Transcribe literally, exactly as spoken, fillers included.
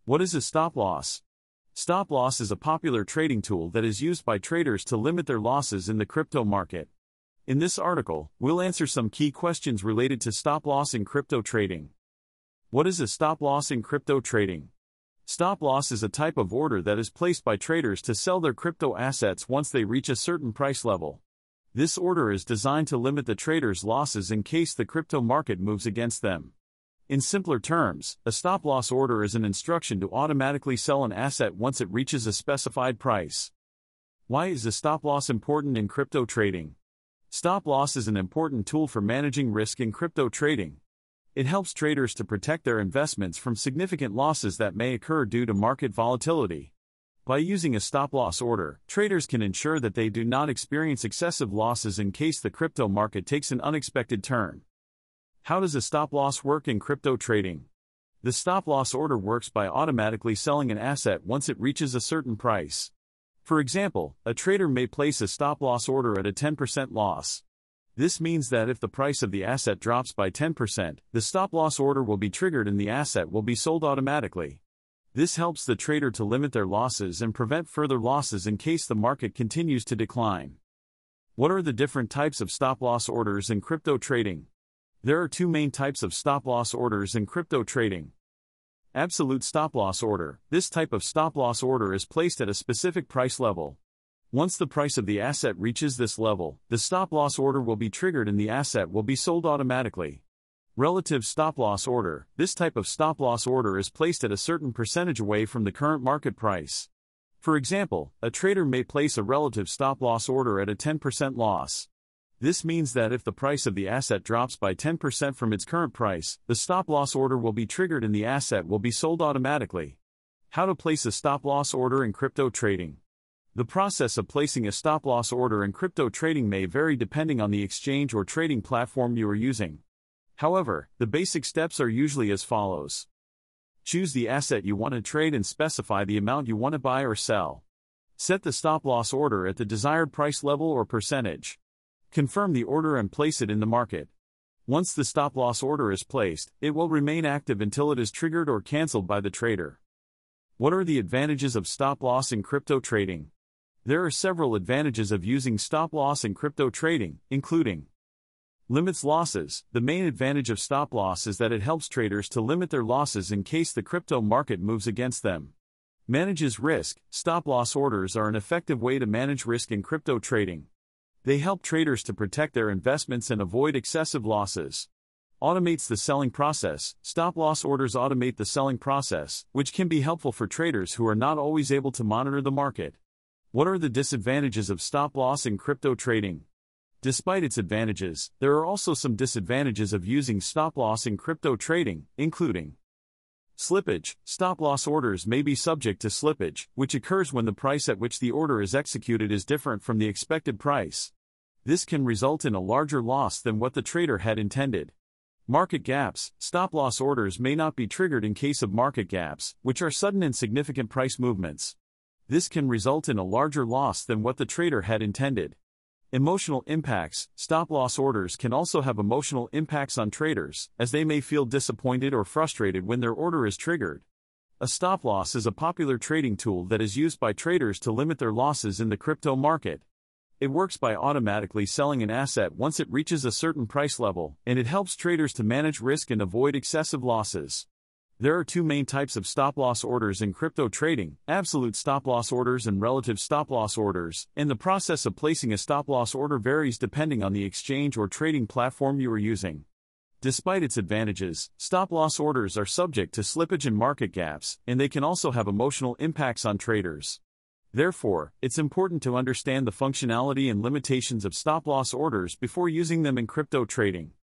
What is a stop loss? Stop loss is a popular trading tool that is used by traders to limit their losses in the crypto market. In this article, we'll answer some key questions related to stop loss in crypto trading. What is a stop loss in crypto trading? Stop loss is a type of order that is placed by traders to sell their crypto assets once they reach a certain price level. This order is designed to limit the trader's losses in case the crypto market moves against them. In simpler terms, a stop-loss order is an instruction to automatically sell an asset once it reaches a specified price. Why is a stop-loss important in crypto trading? Stop-loss is an important tool for managing risk in crypto trading. It helps traders to protect their investments from significant losses that may occur due to market volatility. By using a stop-loss order, traders can ensure that they do not experience excessive losses in case the crypto market takes an unexpected turn. How does a stop-loss work in crypto trading? The stop-loss order works by automatically selling an asset once it reaches a certain price. For example, a trader may place a stop-loss order at a ten percent loss. This means that if the price of the asset drops by ten percent, the stop-loss order will be triggered and the asset will be sold automatically. This helps the trader to limit their losses and prevent further losses in case the market continues to decline. What are the different types of stop-loss orders in crypto trading? There are two main types of stop-loss orders in crypto trading. Absolute stop-loss order. This type of stop-loss order is placed at a specific price level. Once the price of the asset reaches this level, the stop-loss order will be triggered and the asset will be sold automatically. Relative stop-loss order. This type of stop-loss order is placed at a certain percentage away from the current market price. For example, a trader may place a relative stop-loss order at a ten percent loss. This means that if the price of the asset drops by ten percent from its current price, the stop-loss order will be triggered and the asset will be sold automatically. How to place a stop-loss order in crypto trading. The process of placing a stop-loss order in crypto trading may vary depending on the exchange or trading platform you are using. However, the basic steps are usually as follows. Choose the asset you want to trade and specify the amount you want to buy or sell. Set the stop-loss order at the desired price level or percentage. Confirm the order and place it in the market. Once the stop-loss order is placed, it will remain active until it is triggered or cancelled by the trader. What are the advantages of stop-loss in crypto trading? There are several advantages of using stop-loss in crypto trading, including limits losses. The main advantage of stop-loss is that it helps traders to limit their losses in case the crypto market moves against them. Manages risk. Stop-loss orders are an effective way to manage risk in crypto trading. They help traders to protect their investments and avoid excessive losses. Automates the selling process. Stop-loss orders automate the selling process, which can be helpful for traders who are not always able to monitor the market. What are the disadvantages of stop-loss in crypto trading? Despite its advantages, there are also some disadvantages of using stop-loss in crypto trading, including slippage. Stop-loss orders may be subject to slippage, which occurs when the price at which the order is executed is different from the expected price. This can result in a larger loss than what the trader had intended. Market gaps. Stop-loss orders may not be triggered in case of market gaps, which are sudden and significant price movements. This can result in a larger loss than what the trader had intended. Emotional impacts. Stop-loss orders can also have emotional impacts on traders, as they may feel disappointed or frustrated when their order is triggered. A stop-loss is a popular trading tool that is used by traders to limit their losses in the crypto market. It works by automatically selling an asset once it reaches a certain price level, and it helps traders to manage risk and avoid excessive losses. There are two main types of stop-loss orders in crypto trading: absolute stop-loss orders and relative stop-loss orders, and the process of placing a stop-loss order varies depending on the exchange or trading platform you are using. Despite its advantages, stop-loss orders are subject to slippage and market gaps, and they can also have emotional impacts on traders. Therefore, it's important to understand the functionality and limitations of stop-loss orders before using them in crypto trading.